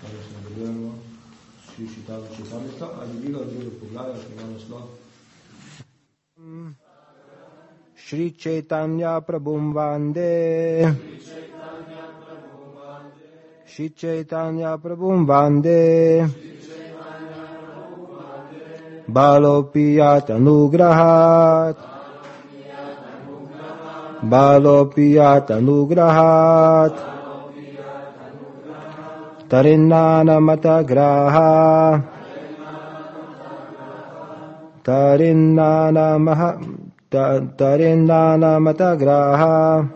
Danes nadaljujemo Šri Čitanja Čaritamrita, ali Liga drugo poglavje, ki ima naslov Shri Chaitanya Prabhum Vande Shri Chaitanya Prabhum Vande Balopiyat Anugrahat Balopiyat Anugrahat Tarinnana Matagraha Tarinnana Matagraha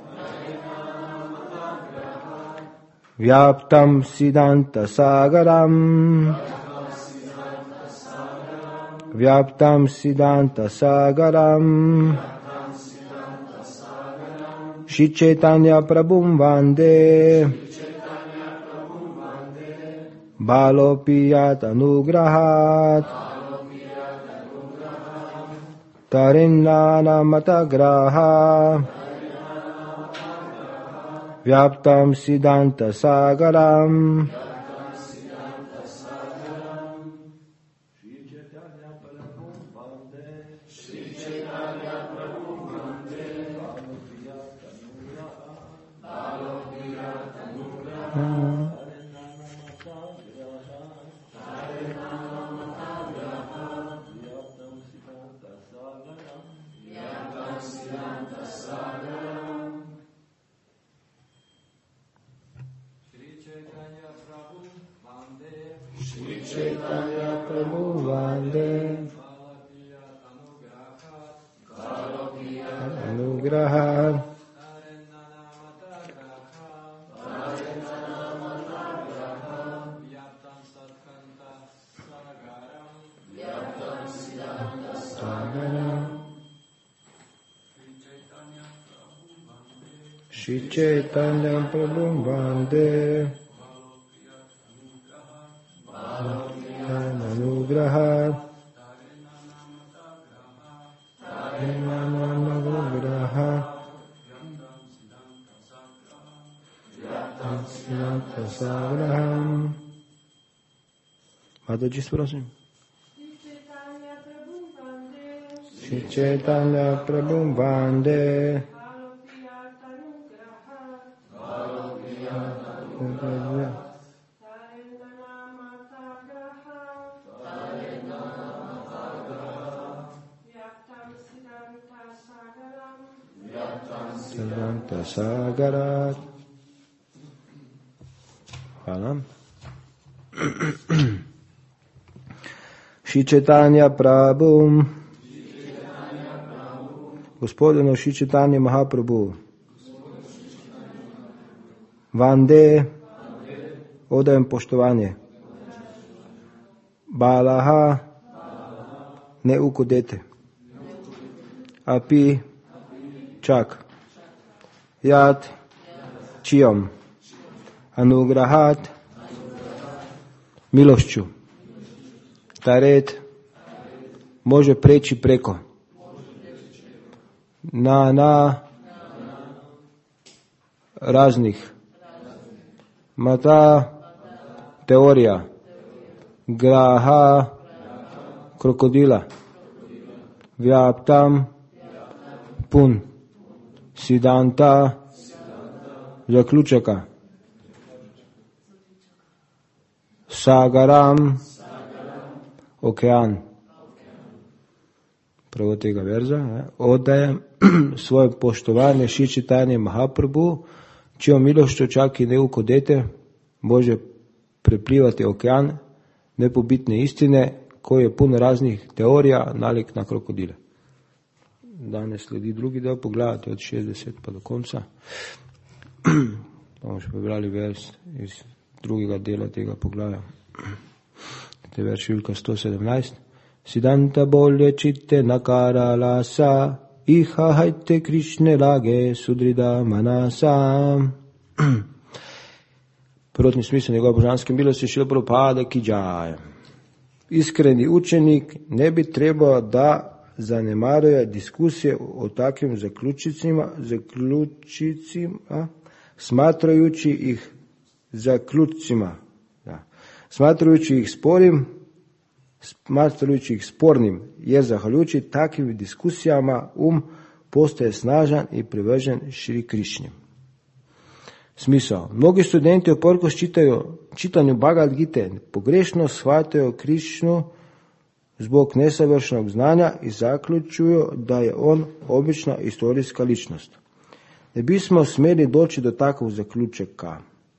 Vyaptam Siddhanta Sagaram Vyaptam Siddhanta Sagaram Shri Chaitanya Prabhum Vande Balopiyat Anugrahat Tarinnana Matagraha Vyaptam Siddhanta Sagaram Chaitanya Prabhu Vande Anugraha Shri Chaitanya Prabhu Vande Anugraha Anugraha Sagraham Mataji Surasim Shri Chaitanya Prabhu Vande Siddhanta Sagarat. Hvala. Shri Chaitanya Prabhu, Gospodinu Shri Chaitanya Mahaprabhu, Vande, odajem poštovanje. Balaha, neuko dete. Api, čak. Yat, čijom. Anugrahat, milošću. Taret, može preći preko. Na raznih. Mata, teorija. Graha, krokodila. Vyaptam, pun. Siddhanta, zaključaka. Sagaram, okean. Prvo tega verza. Odajem svoje poštovanje Šri Čitanje Mahaprabhu, čijom milošću čak i neuko dete može preplivati okean nepobitne istine koji je pun raznih teorija nalik na krokodile. Danes sledi drugi del, pogledajte od 60 pa do konca. Bomo še prebrali vers iz drugega dela tega poglavja. To je vers številka 117. Siddhanta bolje čitte nakara lasa, iha hajte Krišne lage sudrida manasa. Prvotni smisel njegove božanske milosti Šrila Prabhupada ki džaj. Iskreni učenik ne bi trebao da zanemaruje diskusije o takvim zaključicima, smatrajući ih zaključcima. Da. Smatrajući ih spornim, jer zahvaljujući takvim diskusijama postaje snažan i privržen Šri Krišni. Smisao. Mnogi studenti uprkos čitanju Bhagavad Gite pogrešno shvataju Krišnu zbog nesavršenog znanja i zaključuju da je on obična istorijska ličnost. Ne bismo smjeli doći do takvog zaključka.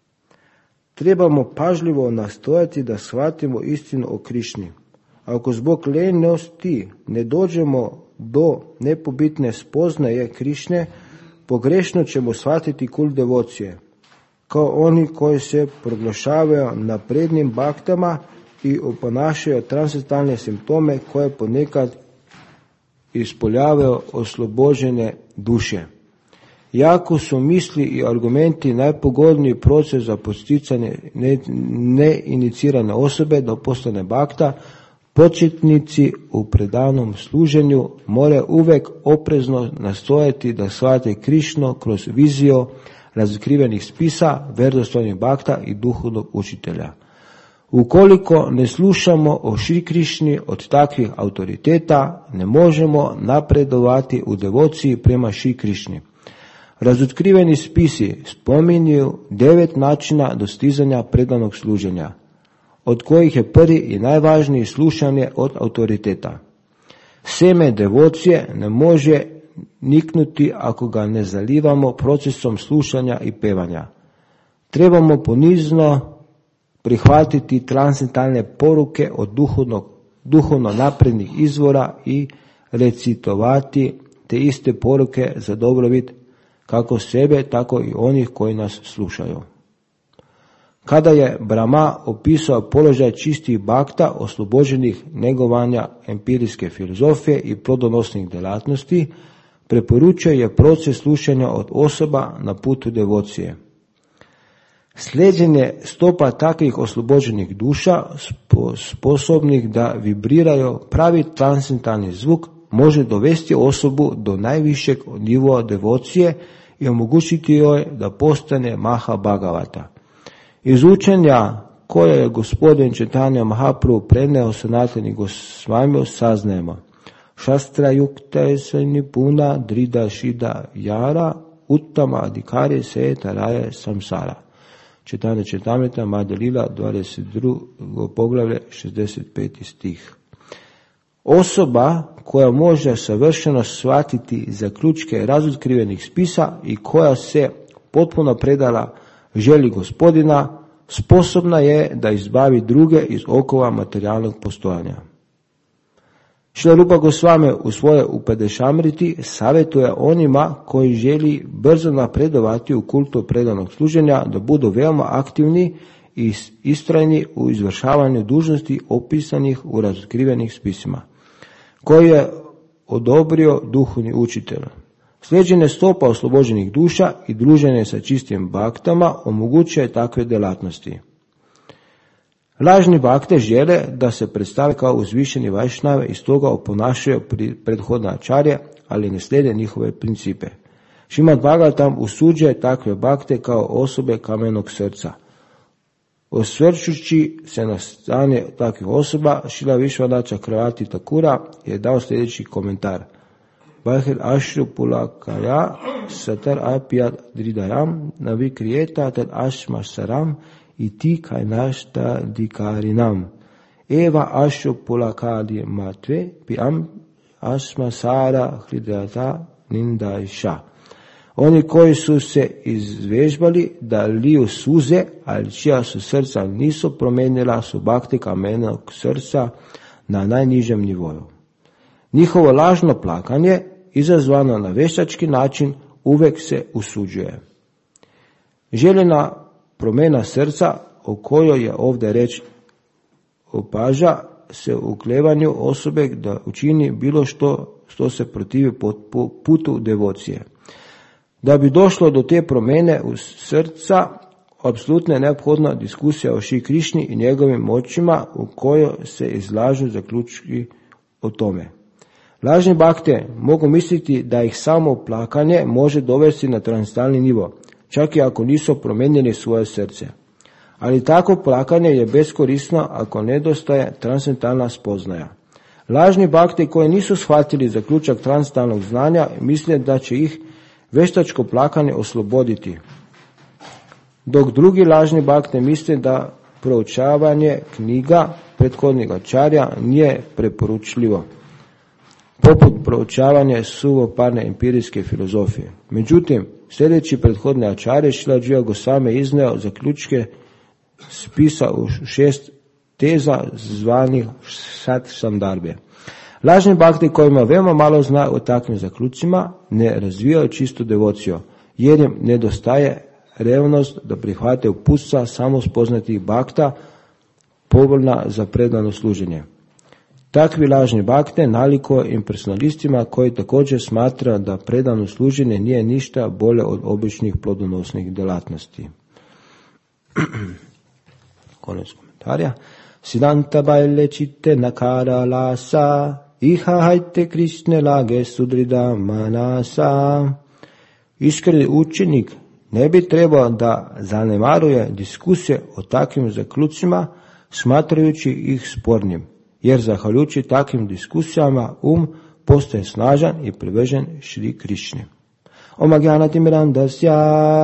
Trebamo pažljivo nastojati da shvatimo istinu o Krišni. Ako zbog lenjosti ne dođemo do nepobitne spoznaje Krišne, pogrešno ćemo shvatiti kult devocije, kao oni koji se proglašavaju naprednim baktama i oponašaju transcendentalne simptome koje ponekad ispoljavaju oslobođene duše. Jako su misli i argumenti najpogodniji proces za podsticanje neinicirane osobe da postane bakta, početnici u predanom služenju moraju uvijek oprezno nastojati da shvate Krišnu kroz viziju razotkrivenih spisa, vjerodostojnih bakta i duhovnog učitelja. Ukoliko ne slušamo o Šri Krišni od takvih autoriteta, ne možemo napredovati u devociji prema Šri Krišni. Razotkriveni spisi spominju 9 načina dostizanja predanog služenja, od kojih je prvi i najvažniji slušanje od autoriteta. Seme devocije ne može niknuti ako ga ne zalivamo procesom slušanja i pevanja. Trebamo ponizno prihvatiti transcendentalne poruke od duhovno naprednih izvora i recitovati te iste poruke za dobrobit kako sebe, tako i onih koji nas slušaju. Kada je Brahma opisao položaj čistih bakta, oslobođenih negovanja empirijske filozofije i plodonosnih djelatnosti, preporučio je proces slušanja od osoba na putu devocije. Sljeđenje stopa takvih oslobođenih duša, sposobnih da vibriraju pravi transcendentalni zvuk, može dovesti osobu do najvišeg nivoa devocije i omogućiti joj da postane Maha Bhagavata. Iz učenja koje je gospodin Chaitanya Mahaprabhu preneo Sanatani Gosvamiju saznajemo: Šastra yukta se puna drida šida jara uttama adhikari se taraje samsara. Chaitanya Charitamrita Madhya Lila 22. poglavlje 65. stih. Osoba koja može savršeno shvatiti zaključke razotkrivenih spisa i koja se potpuno predala želji gospodina, sposobna je da izbavi druge iz okova materijalnog postojanja. Šrila Rupa Gosvami u svojoj Upadešamriti savjetuje onima koji želi brzo napredovati u kultu predanog služenja da budu veoma aktivni i istrajni u izvršavanju dužnosti opisanih u razotkrivenih spisima, koji je odobrio duhovni učitelj. Sljeđenje stopa oslobođenih duša i druženje sa čistim baktama omogućuje takve djelatnosti. Lažni bakte žele da se predstave kao uzvišeni vajšnave i stoga oponašaju prethodne ačarje, ali ne slijede njihove principe. Šrimad Bhagavatam usuđuje takve bakte kao osobe kamenog srca. Osvrćući se na stanje takvih osoba, Šrila Vishwanath Chakravarti Thakura je dao sljedeći komentar: Bahir Ashru Pulakaya Satar Apiyat Dridayam Navikrijeta Tad Ashma Saram Iti Kainashta Dikarinam Eva Ashru Pulakadi Matve Piam Ashma Sara Hridata Nindajša. Oni koji su se izvežbali da liju suze, ali čija su srca nisu promijenila, su bakte kamenog srca na najnižem nivoju. Njihovo lažno plakanje, izazvano na veštački način, uvijek se usuđuje. Željena promjena srca, o kojoj je ovdje reč, opaža se u klevanju osobe da učini bilo što se protivi putu devocije. Da bi došlo do te promjene u srca, apsolutno je neophodna diskusija o Šri Krišni i njegovim moćima u kojoj se izlažu zaključki o tome. Lažni bakte mogu misliti da ih samo plakanje može dovesti na transcendentalni nivo, čak i ako nisu promijenili svoje srce. Ali tako plakanje je beskorisno ako nedostaje transcendentalna spoznaja. Lažni bakti koji nisu shvatili zaključak transcendentalnog znanja misle da će ih veštačko plakanje osloboditi. Dok drugi lažni bakti misle da proučavanje knjiga prethodnih ačarja nije preporučljivo, poput proučavanja suvoparne empirijske filozofije. Međutim, sljedeći prethodne ačarje Šrila Dživa Gosvami izneo zaključke spisa u 6 teza zvanih Sat Sandarbhe. Lažni bakti kojima veoma malo zna o takvim zaključcima ne razvijaju čistu devociju, jer im nedostaje revnost da prihvate uputstva samo spoznatih bakta povoljna za predano služenje. Takvi lažni bakte naliko impersonalistima koji također smatra da predano služenje nije ništa bolje od običnih plodonosnih djelatnosti. Konec komentarja. Siddhanta baile chitte nakara lasa, iha hajte Krishne lage sudrida manasa. Iskreni učenik ne bi trebao da zanemaruje diskusije o takvim zaključcima, smatrajući ih spornim, jer zahvaljujući takvim diskusijama postaje snažan i privržen Šri Krišni. Om Ajnanatimmirandasya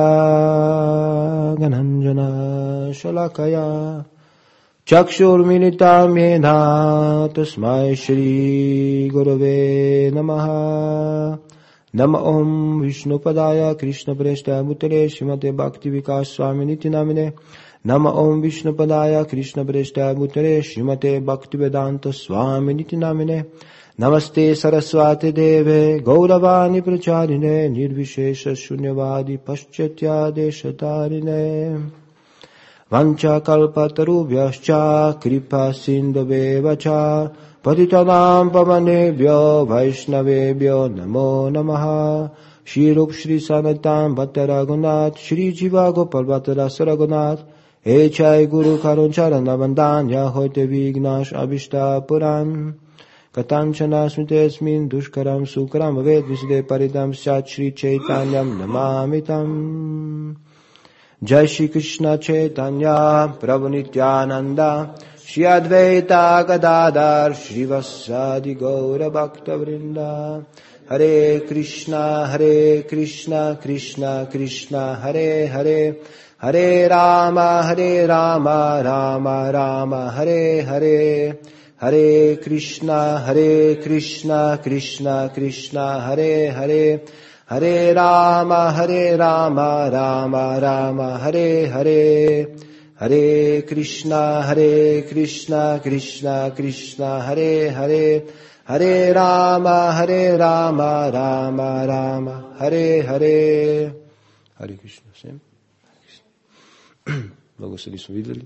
Gananjana Shalakaya Chakshurmilitam Yena Tasmai Shri Gurave Namaha. Nama Om Vishnupadaya Krishna Preshta Bhutale Srimate Bhakti Vikas Swami Niti Namine. Nama Om Vishnupadaya Krishna Preshta Bhutale Srimate Bhakti Vedanta Swami Niti Namine. Namaste Saraswati Deve Gauravani Pracharine Nirvishesha Shunyavadi Paschatya Deshatarine. Vancha Kalpatarubhyascha Kripa Sindhavevacha Patitanam Pavanebhyo Vaishnavebhyo Namo Namaha. Shri Rup Shri Sanatam Bhatta Raghunath Shri Jiva Gopal Bhatta Rasa Raghunath Echai Guru Karun Charana Vandanya Hoite Vignash Abhishta Puran Katanchana Smitesmin Dushkaram Sukram Ved Visde Paridam Sat Shri Chaitanyam Namamitam. Jai Shri Krishna Chaitanya Prabhu Nityananda Shri Advaita Gadadhar Shri Vasadi Gaura Bhakta Vrinda. Hare Krishna Krishna Krishna Hare Hare Hare Rama Rama Rama Hare Hare. Hare Krishna Krishna Krishna Hare Hare Hare Rama Rama Rama Hare Hare. Hare Krishna Krishna Krishna Hare Hare Hare Rama Rama Rama Hare Hare. Hare Krishna всем. Много се ли smo vidjeli?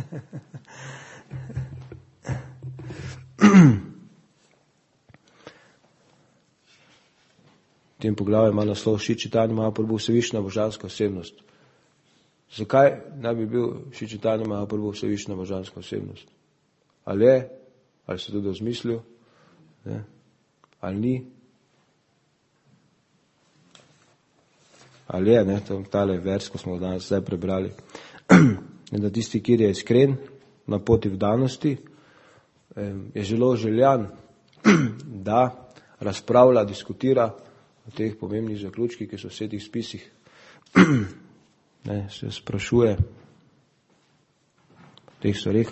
V tem poglavju ima naslov Šri Čitanja Mahaprabhu Vsevišnja božanska osebnost. Zakaj naj bi bil Šri Čitanja Mahaprabhu Vsevišnja božanska osebnost? Ali je, ali se tudi razmislil, ne? Ali ni, ali je, ne? Tale vers, ko smo ga danes zdaj prebrali, da tisti, ki je iskren na poti vdanosti, je zelo željan, da razpravlja, diskutira o teh pomembnih zaključkih, ki so v vseh spisih, se sprašuje o teh stvareh,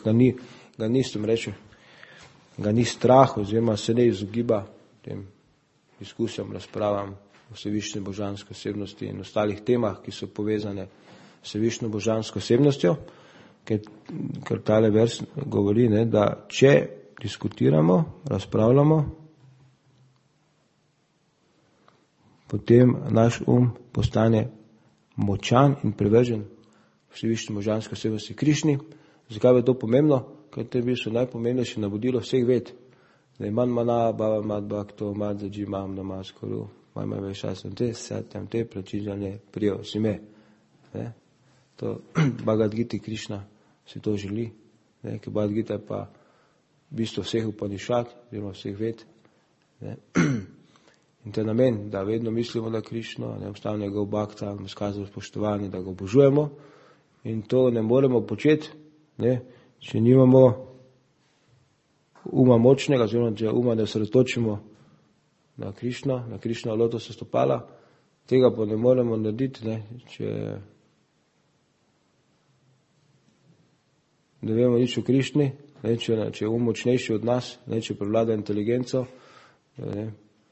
ga ni strah oziroma se ne izogiba tem diskusijam, razpravam o vsevišnji božanski osebnosti in ostalih temah, ki so povezane s vsevišnjo božansko osebnostjo, ker tale vers govori, ne, da če diskutiramo, razpravljamo, potem naš postane močan in privržen vsevišnji božanski osebnosti Krišni. Zakaj je to pomembno? Ker to je bilo najpomembnejše navodilo vseh ved. Da imam mana, baba mat bhakto, mat zaji mam namaskaru, majma vešasam te, satyam te, pračinjane, prijo si me. To Bhagavad Gita Krišna si to želi, ker Bhagavad Gita je pa v bistvu vseh Upanišad, oziroma vseh ved. In to je namen, da vedno mislimo na Krišno, ne obstaja njegov bhakta, mu skazamo spoštovanje, da ga obožujemo In to ne moremo početi, ne, če nimamo uma močnega, oziroma če uma ne osredotočimo na Krišno lotosa stopala, tega pa ne moremo narediti, ne, če ne vemo nič o Krišni, ne, če je um močnejši od nas, ne, če prevlada inteligenco. Ne.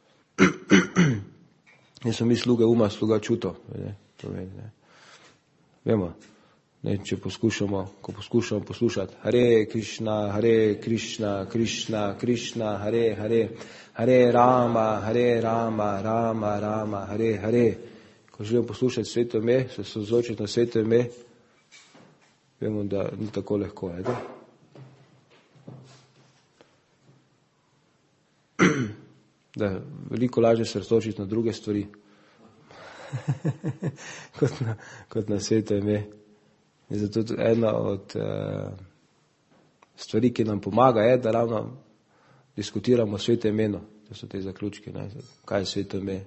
Nismo mi sluge uma, sluga čuto. Ne, ne. Vemo, ne, če poskušamo poslušati Hare Krišna, Krišna, Krišna, Hare, Hare, Hare Rama, Rama, Rama, Hare, Hare. Ko želimo poslušati sveto ime, se soočiti na sveto ime, vemo, da ni tako lahko. Da veliko lažje se osredotočiti na druge stvari, kot na sveto ime. In zato tudi ena od stvari, ki nam pomaga, je, da ravno diskutiramo o svetem imenu. To so te zaključki, ne? Kaj je sveto ime.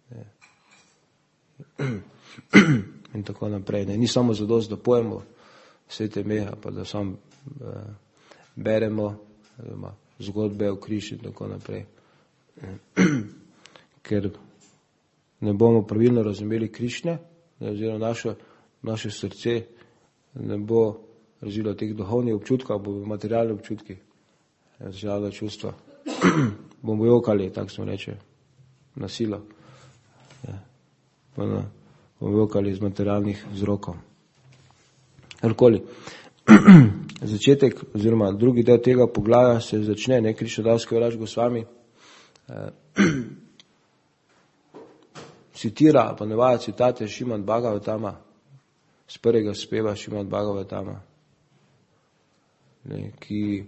In tako naprej. Ne? Ni samo zadost, da pojemo sveto ime, pa da sam beremo zgodbe o Krišni in tako naprej. Ker ne bomo pravilno razumeli Krišne, oziroma naše srce ne bo razvilo teh duhovnih občutkov, bo materialni občutki, razžalna čustva. Bomo jokali, tako smo reče, na silo. Bomo jokali iz materialnih vzrokov. Karkoli. Začetek, oziroma drugi del tega poglavja se začne, ne, Krišnodas Kaviraj Gosvami citira, pa navaja citate Šrimad Bhagavatama, z prvega speva Šrimad Bhagavatama, ne, ki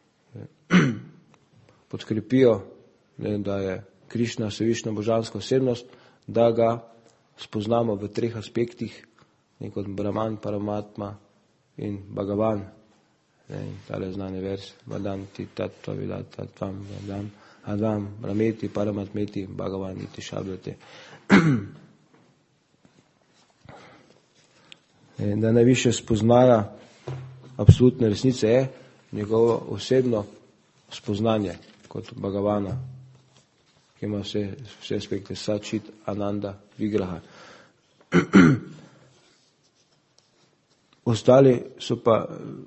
podkrepijo, ne, da je Krišna vsevišna božanska osebnost, da ga spoznamo v treh aspektih, ne, kot Brahman, Paramatma in Bhagavan. In tale znani vers, Vadanti tattva vidata tvam vadam, advam rameti paramatmeti Bhagavan iti šabdate. Da najviše spoznaja absolutne resnice je njegovo osebno spoznanje kot Bhagavana, ki ima vse aspekte Sačit, Ananda, Vigraha. Ostali so pa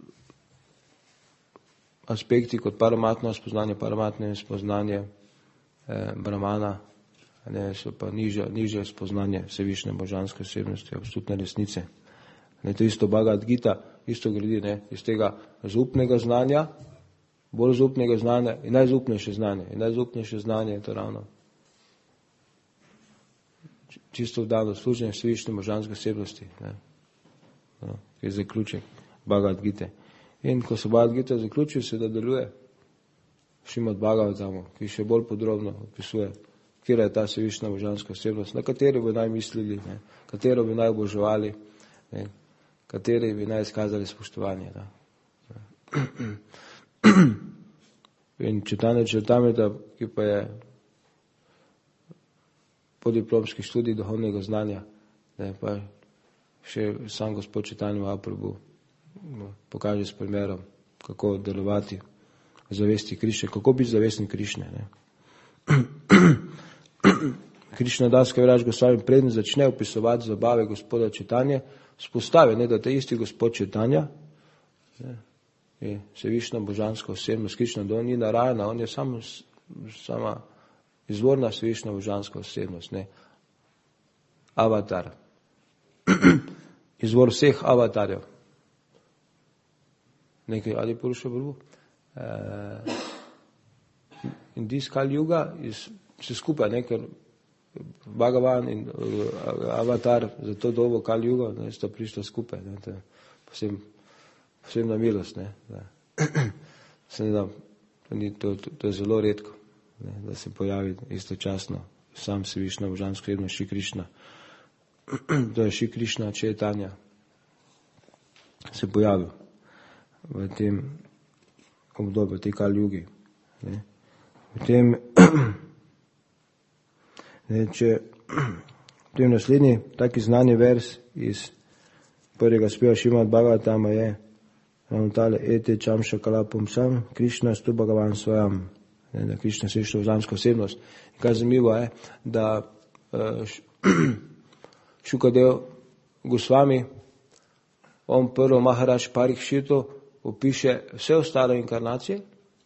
aspekti kot paramatno spoznanje Brahmana, ne, so pa nižje spoznanje vsevišne božanske osebnosti, absolutne resnice. Ne, to isto Bhagavad Gita, isto gradi, ne, iz tega zaupnega znanja, bolj zaupnega znanja in najzaupnejše znanje. In najzaupnejše znanje je to ravno čisto vdano služenje vsevišne božanske osebnosti, ne, no, ki je zaključek Bhagavad Gite. In ko se Bhagavad Gita zaključi, se nadaljuje Šrimad Bhagavatamu, ki še bolj podrobno opisuje, kjer je ta vsevišna božanska osebnost, na katero bi naj mislili, ne, katero bi naj oboževali, ne, kateri bi naj izkazali spoštovanje. Da. In Čitanja Čaritamrita, ki pa je podiplomski študij duhovnega znanja, ne, pa še sam gospod Čitanja Mahaprabhu pokaže s primerom, kako delovati v zavesti Krišne, kako biti zavestni Krišne. Krišnodas Kaviraj Gosvami preden začne opisovati zabave gospoda Čitanje, spostavi, ne, da te isti gospod Čitanja je vsevišna božanska osebnost Krišna, da on ni narajena, on je sama izvorna vsevišna božanska osebnost, ne, avatar, izvor vseh avatarjev. Nekaj Adi Puruša Prabhu. In this Kali Yuga vse skupaj, ne, ker Bhagavan in avatar za to dobo Kali Yuga, ne, sta prišla skupaj, ne, to je posebna milost, ne, da. Se ne da, to je zelo redko, ne, da se pojavi istočasno sam vsevišna božanska osebnost Šri Krišna. To je Šri Krišna Čaitanja se pojavil v tem obdobju, tej Kali Yugi. Potem naslednji taki znani vers iz prvega speva Šrimad Bhagavatama je tale ete čam šakalapom sam, Krišna stu Bhagavan svojam, da Krišna sreča vžansko osebnost. In kaj zanimivo je, da Šukadev Gosvami, on prvo Maharaž Parikšitu opiše vse ostale inkarnacije,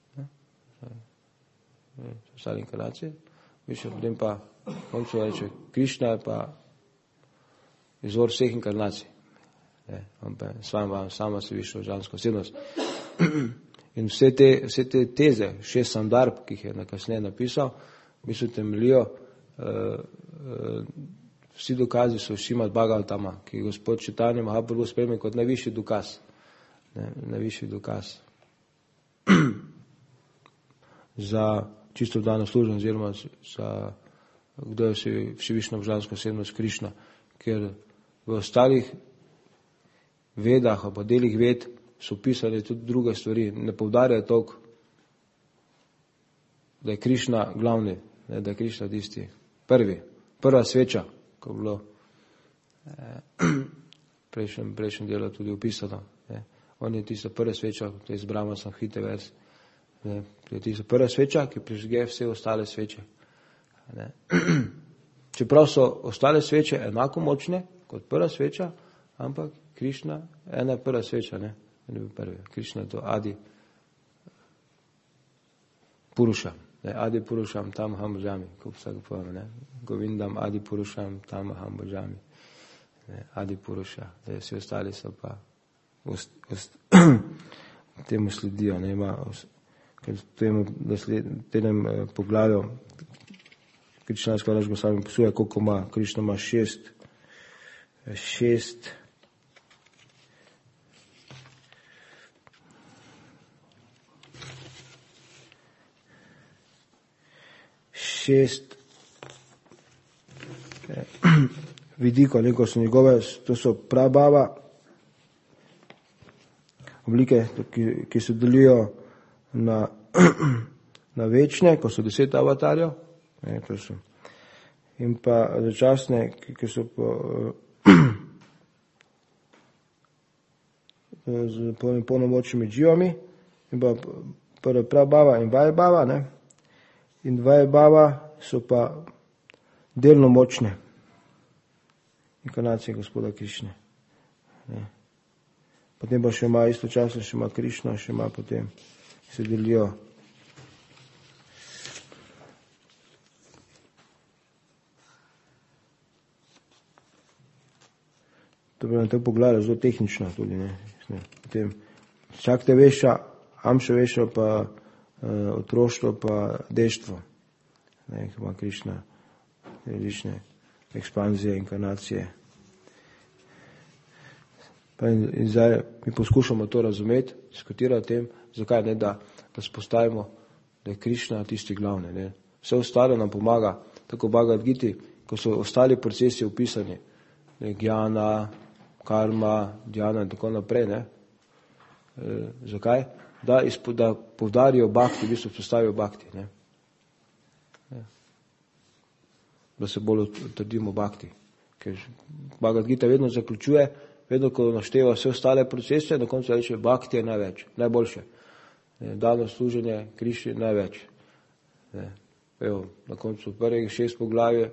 potem pa koncu reče, Krišna je pa izvor vseh inkarnacij. On pa sama se višla vžansko osebnost. In vse te teze, 6 sandarb, ki jih je kasneje napisal, mislim, temeljijo, vsi dokazi so Šrimad Bhagavatama, ki je gospod Čitanja Mahaprabhu sprejme kot najvišji dokaz. Najvišji dokaz za čisto dano služenje, oziroma za kdo je vsevišna vžanska osebnost Krišna, ker v ostalih vedah, pa delih ved so pisali tudi druge stvari, ne poudarjajo toliko, da je Krišna glavni, da je Krišna tisti prva sveča, ko je bilo prejšnjem delu tudi opisano. On je tista prva sveča, to je iz Brahma Samhite vers, to je tista prva sveča, ki prižge vse ostale sveče. Čeprav so ostale sveče enako močne kot prva sveča, ampak Krišna, ena je prva sveča, ne bi prvi. Krišna je to Adi Puruša. Adi Purušam tam ham bhajami, kot vsak povem, Govindam Adi Purušam tam ham bhajami. Adi Puruša, vsi ostali so pa temu sledijo, ker temu tenem poglavju Krišnanska Raž Gosvami posuje, koliko ima, Krišna ima 6 vidikov, neko so njegove, to so prabhava, oblike, ki se delijo na večne, ko so 10 avatarjev, to so, in pa začasne, ki so z polnomočnimi dživami, in pa prabhava in vajbhava, in vajbhava so pa delno močne inkarnacije gospoda Krišne. Potem pa še ima istočasno, še ima Krišna, še ima potem, se delijo. To bi nam te pogledali zelo tehnično tudi, Potem Šakte veša, Amša veša, pa otroštvo, pa deštvo. Ko ima Krišna različne ekspanzije, inkarnacije. In zdaj mi poskušamo to razumeti, diskutirati o tem, zakaj ne, da spostavimo, da je Krišna tisti glavni. Vse ostalo nam pomaga, tako Bhagavad Giti, ko so ostali procesi opisani, gjana, karma, dhyana in tako naprej. Zakaj? Da povdarijo bhakti, v bistvu postavijo bhakti. Da se bolj utrdimo bhakti. Ker Bhagavad Gita vedno zaključuje, vedno, ko našteva vse ostale procese, na koncu reče, bhakti je največ, najboljše. Dano služenje Krišni največ. Na koncu prvih 6 poglavje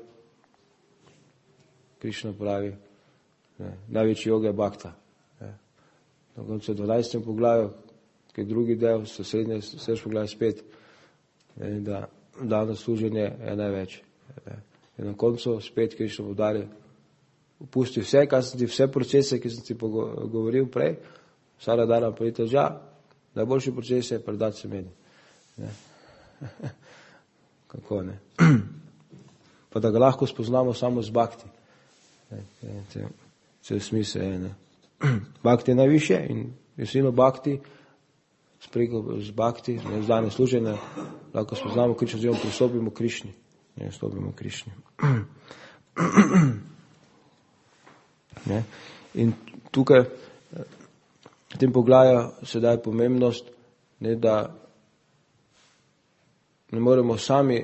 Krišna pravi, največji yoga je bhakta. Na koncu 12. poglavju, ki je drugi del, srednje poglavje spet, da dano služenje je največ. In na koncu spet Krišna povdari, opusti vse procese, ki sem ti govoril prej, vsara dana priteža, najboljši proces je predati se meni. Kako ne? Pa da ga lahko spoznamo samo z bhakti. Cel smisel je. Bhakti je najviše in visino bhakti, z bhakti, zdane služenje, lahko spoznamo Krišno, oziroma pristopimo Krišni. Stopimo Krišni. In tukaj v tem poglavju se daje pomembnost, da ne moremo sami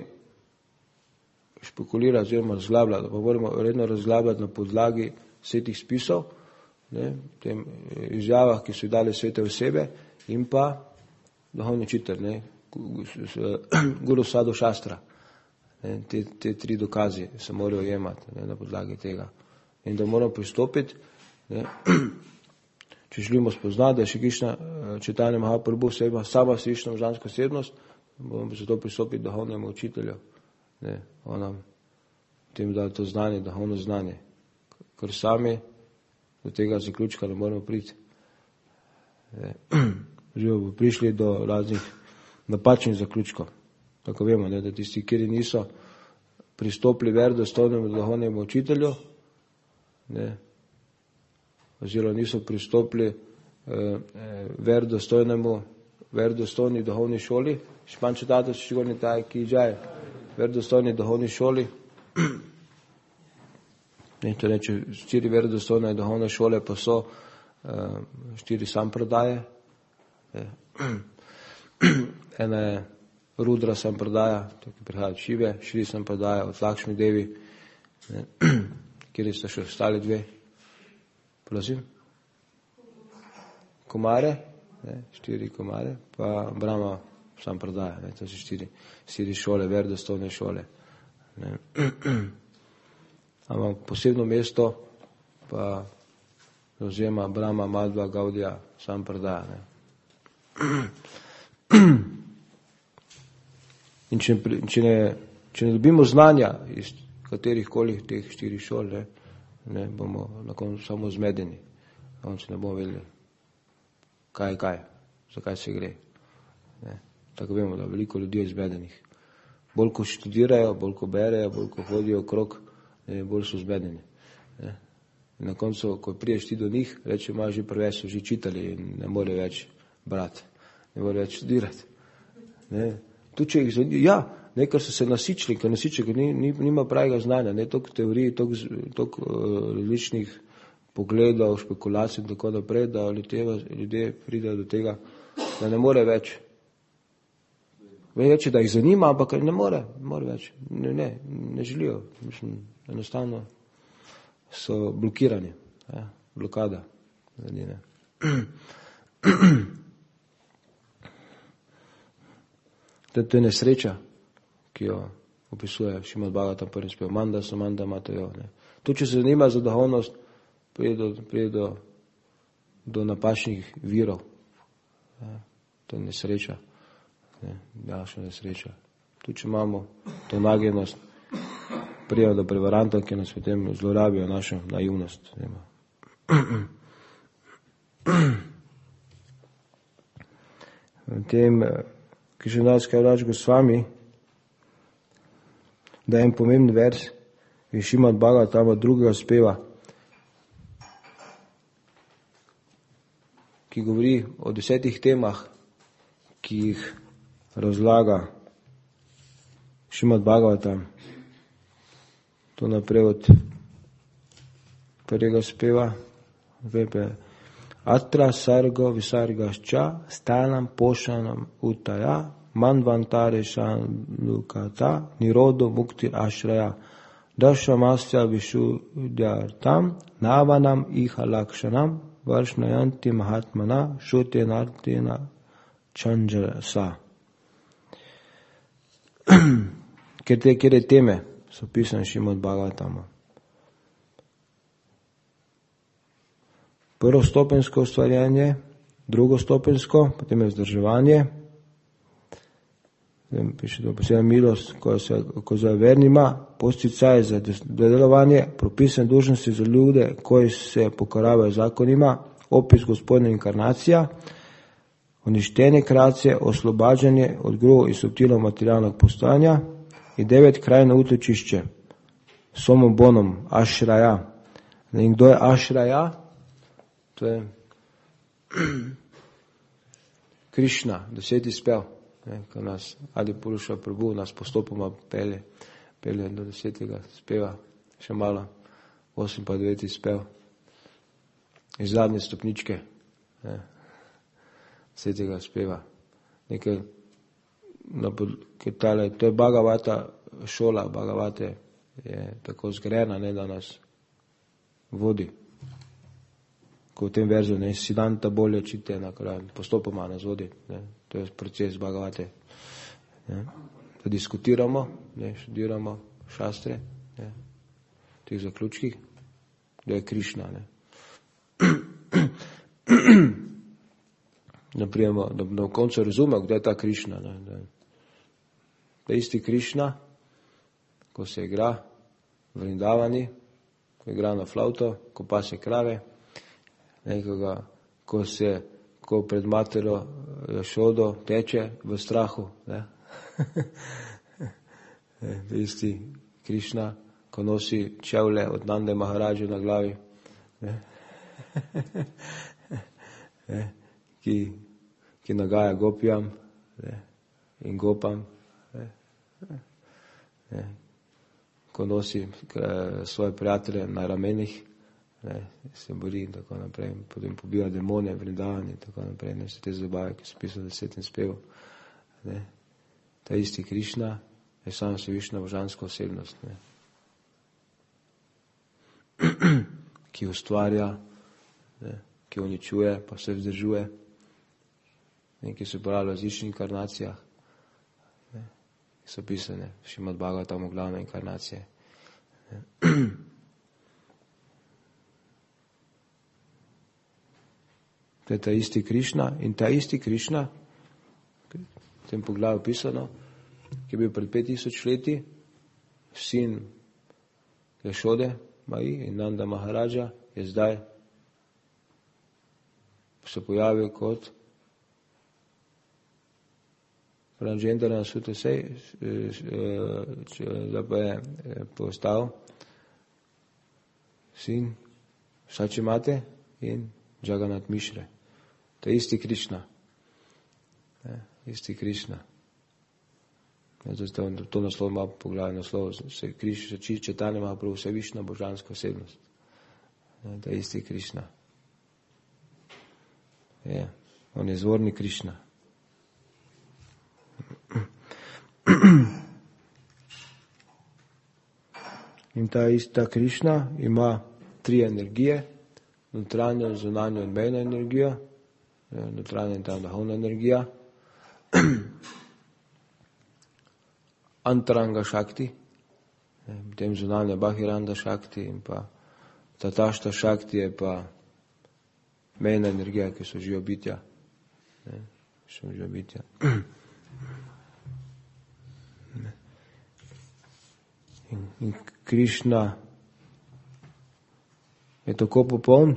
špekulirati oziroma razglabljati, pa moramo redno razglabljati na podlagi svetih spisov, ne, tem izjavah, ki so jih dali svete osebe, in pa duhovni učitelj, ne, Guru Sadhu Šastra. Te tri dokazi se morajo jemati, ne, na podlagi tega. In da moramo pristopiti, ne, če želimo spoznati, da je Šri Krišna Čajtanja Mahaprabhu sama svišna možanska osebnost, moramo zato pristopiti duhovnemu učitelju. Ne, on nam tem da to znanje, duhovno znanje, ker sami do tega zaključka ne moramo priti. Že bomo prišli do raznih napačnih zaključkov. Tako vemo, ne, da tisti, kjer niso pristopili verodostojnemu duhovnemu učitelju, ne, oziroma niso pristopili verodostojni duhovni šoli, Špančetata Šišigorni taj ki džaj, verodostojni duhovni šoli. Ne, to reče, 4 verodostojne duhovne šole pa so 4 sampradaje. Ena je Rudra sampradaja, tukaj prihaja od Šive, Šri sampradaja od Lakšmi Devi, kjer sta še ostali 2. Prosim? Kumare, 4 kumare, pa Brahma sampradaja, to so 4 šole, verodostojne šole. Ampak posebno mesto pa zauzema Brahma Madhva Gaudija sampradaja. In če ne dobimo znanja iz katerih koli teh 4 šol, ne, bomo na koncu samo zmedeni. Na koncu ne bomo vedeli, kaj, zakaj se gre. Ne. Tako vemo, da veliko ljudi je zmedenih. Bolj ko študirajo, bolj ko berejo, bolj ko hodijo okrog, bolj so zmedeni. Ne. In na koncu, ko priješ ti do njih, reče, imajo že preveč, so že čitali in ne more več brati, ne more več študirati. Tu, če jih ne, ker so se nasičili, ker nima pravega znanja, ne, toliko teorij, toliko različnih pogledov, špekulacij in tako naprej, da ljudje pridejo do tega, da ne more več. Reče, da jih zanima, ampak ne more več. Ne želijo. Mislim, enostavno so blokirani. Blokada. To je nesreča, ki jo opisuje Šrimad Bhagavatam prvi spev. Manda samanda matajo. To, če se zanima za duhovnost, pride do napačnih virov. To je nesreča. Daljša nesreča. Tu, če imamo to nagnjenost, pride do prevarantov, ki nas potem zlorabijo našo naivnost. V tem Krišnadas Kaviraj Gosvami da je en pomemben vers iz Šrimad Bhagavatama 2. speva, ki govori o 10 temah, ki jih razlaga Šrimad Bhagavatam. To naprej od 1. speva. Atra sargo visargascha stanam pošanam utaya manvantare shanlukata nirodo mukti ashraya dashamasya vishuddhyartam navanam iha lakshanam varshnayanti mahatmana shutenartina chanjasa. Ker te teme so pisane Šrimad Bhagavatama. Prvostopensko ustvarjanje, drugostopensko, potem je vzdrževanje, piše to posebna milost, ko za vernima, posticaj za delovanje, propisane dužnosti za ljude, koji se pokoravajo zakonima, opis Gospodnja inkarnacija, uništenje kreacije, oslobađanje od grubog i subtilnog materijalnog postojanja i 9 krajno utočišće, somom bonom, ašraja. In kdo je ašraja? To je Krišna, 10. spev, ko nas Adi Puruša Prabhu nas postopoma pelje do 10. speva, še malo, 8 pa 9. spev, iz zadnje stopničke 10. speva. To je Bhagavata šola, Bhagavate je tako zgrajena, da nas vodi. ko v tem verzu, ne, Siddhanta bolje čite, postopoma nas vodi, ne, to je proces Bhagavate. Ne, da diskutiramo, ne, študiramo šastre, ne, v teh zaključkih, da je Krišna, ne. Da na koncu razumemo, kdo je ta Krišna, ne, da isti Krišna, ko se igra v Vrindavani, ko igra na flavto, ko pase krave, nekoga, ko pred matero Jašodo teče v strahu, ne. Da isti Krišna, ko nosi čevlje od Nande Maharaže na glavi, ne. Ki nagaja gopijam, ne, in gopam, ne, ko nosi svoje prijatelje na ramenih, ne, se bori in tako naprej, potem pobija demone, Vrindavani in tako naprej, ne, vse te zabave, ki so pisali 10 spev. Ne. Ta isti Krišna je sam Višna božanska osebnost, ne, ki ustvarja, ne, ki uničuje, pa vse vzdržuje, ne, ki se pojavlja v različnih inkarnacijah, ne, ki so pisane v Šrimad Bhagavatam, glavne inkarnacije. To je ta isti Krišna in ta isti Krišna, v tem poglavju pisano, ki je bil pred 5000 leti sin Jašode, Maji in Nanda Maharaja, je zdaj se pojavil kot transgendera na svetu sej, da pa je postal sin Sačimate in Jagannath Mishre. To je isti Krišna. Isti Krišna. To naslov ima poglavje, naslov se Krišna, Čitanja Mahaprabhu, vse Višna božanska osebnost. To je isti Krišna. On je izvorni Krišna. In ta ista Krišna ima 3 energije, notranjo, zunanjo in mejno energijo, notranja in ta duhovna energija, Antaranga Šakti, potem zunanja Bahiranda Šakti in pa Tatašta Šakti je pa mejna energija, ki so živo bitja. In Krišna je tako popoln,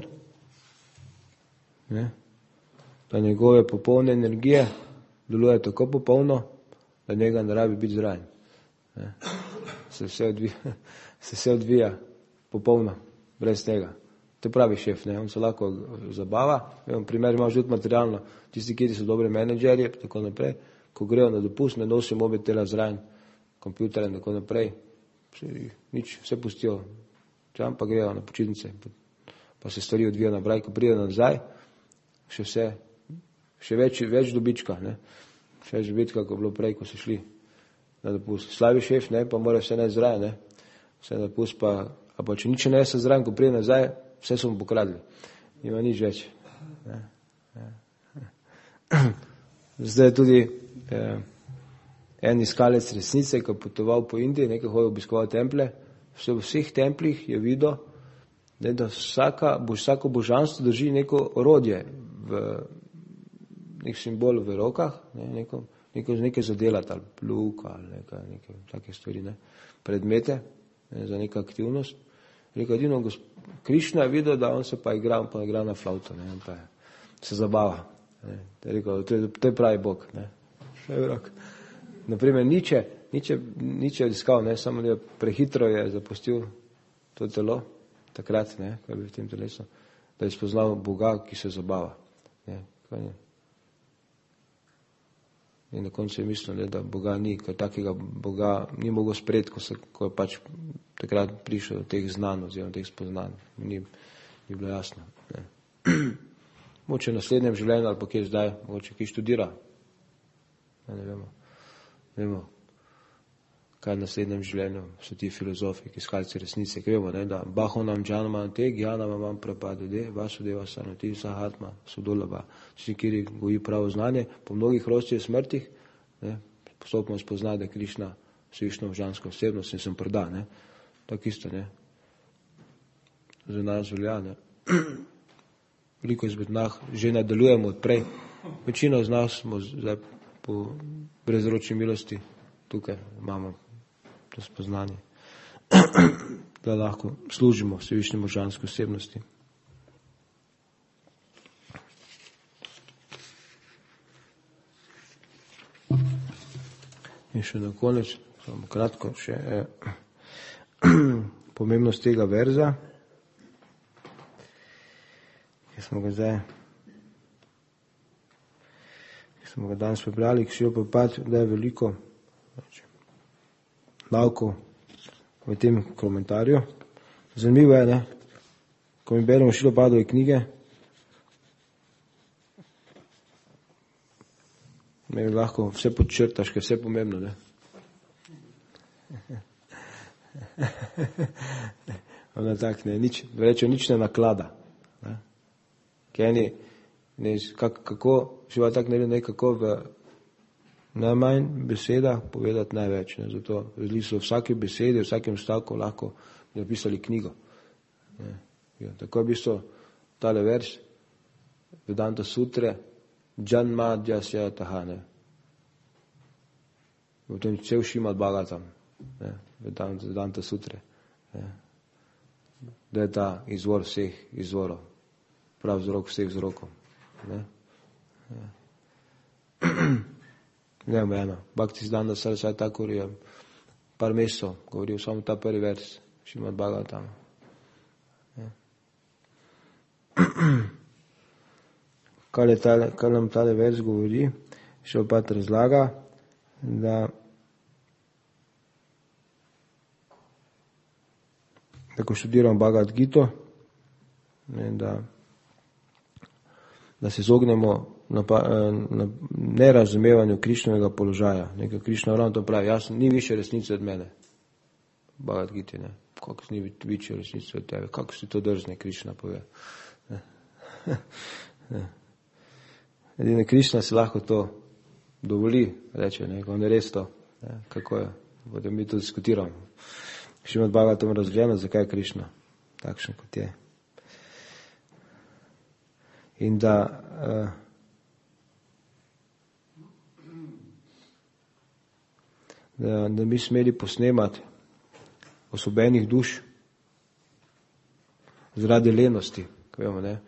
ne, da njegove popolne energije deluje tako popolno, da njega ne rabi biti zraven. Se vse odvija popolno, brez tega. To je pravi šef, ne, on se lahko zabava, primer ima tudi materialno, tisti, ki so dobri menedžerji, tako naprej, ko grejo na dopust, ne nosijo mobitela zraven, kompjuterja in tako naprej, nič, vse pustijo, tam pa grejo na počitnice, pa se stvari odvijajo naprej, ko pridejo nazaj, še več dobička, ne, še več dobička, kot je bilo prej, ko so šli na dopust. Slabi šef, ne, pa mora vse ne zraven, ne, vse na dopust, pa če nič ne se zraven, ko pride nazaj, vse so mu pokradli. Nima nič več. Zdaj tudi en iskalec resnice, ki je potoval po Indiji, nekaj hodil obiskoval templje, v vseh templih je videl, da vsako božanstvo drži neko orodje, nek simbol v rokah, nekaj za delati, ali pluk, ali nekaj take stvari, ne, predmete, za neka aktivnost. Edino Krišna je videl, da on se pa igra na flavto, ne, on pa se zabava. Ne. To je pravi Bog. Ne. Naprimer, Niče je iskal, ne, samo da prehitro je zapustil to telo, takrat, ne, ko je bil v tem telesu, da je spoznal Boga, ki se zabava. Ne. In na koncu je mislil, ne, da Boga ni, ker takega Boga ni mogel sprejeti, ko je pač takrat prišel do teh znanj oziroma teh spoznanj. Ni bilo jasno. Ne. Mogoče v naslednjem življenju ali pa kje zdaj, mogoče ki študira. Ne vemo, kaj v naslednjem življenju so ti filozofi, iskalci resnice, ki vemo, da Bahonam Džanama te, Gjanama vam prepade, Vasudeva Sanoti, Sahatma, Sudolaba, kjer goji pravo znanje, po mnogih rostih smrtih, postopno spozna, da je Krišna Višnu žensko osebnost in sem prda, tako isto, za nas velja, Veliko izmed nas že nadaljujemo odprej. Večino z nas smo zdaj po brezročni milosti tukaj, imamo to spoznanje, da lahko služimo Vsevišnji možganski osebnosti. In še na konec, samo kratko, še pomembnost tega verza, ki smo ga danes prebrali, ki še opet, da je veliko naukov v tem komentarju. Zanimivo je, ko mi beremo Šilopadove knjige, ne lahko vse podčrtaš, ker vse pomembno, Ona tak nič ne naklada. Kako, živa tak kako v najmanj besedah povedati največ. Zato so vsake besede, vsakem stavku lahko napisali knjigo. Tako je v bistvu tale vers Vedanta Sutre, Janma Djasya Tahane. V tem cel Šrimad Bhagavatam, Vedanta Sutre. Da je ta izvor vseh izvorov, prav vzrok vseh vzrokov. Neomejeno. Bhaktisiddhanta Sarasvati Thakur je par mesecev govoril samo ta prvi vers Šrimad Bhagavatama. Kar nam tale vers govori, še opet razlaga, da ko študiramo Bhagavad Gito, da se izognemo na nerazumevanju Krišnovega položaja. Nekaj Krišna ravno to pravi, ni više resnice od mene. Bhagavad Gita, kako ni više resnice od tebe, kako si to drzne, Krišna pove. Edino Krišna se lahko to dovoli, reče, on je res to, kako je, potem mi to diskutiramo. Šrimad Bhagavatam razgledano, zakaj je Krišna takšen, kot je. In da bi smeli posnemati osvobojenih duš zaradi lenosti, ko vemo,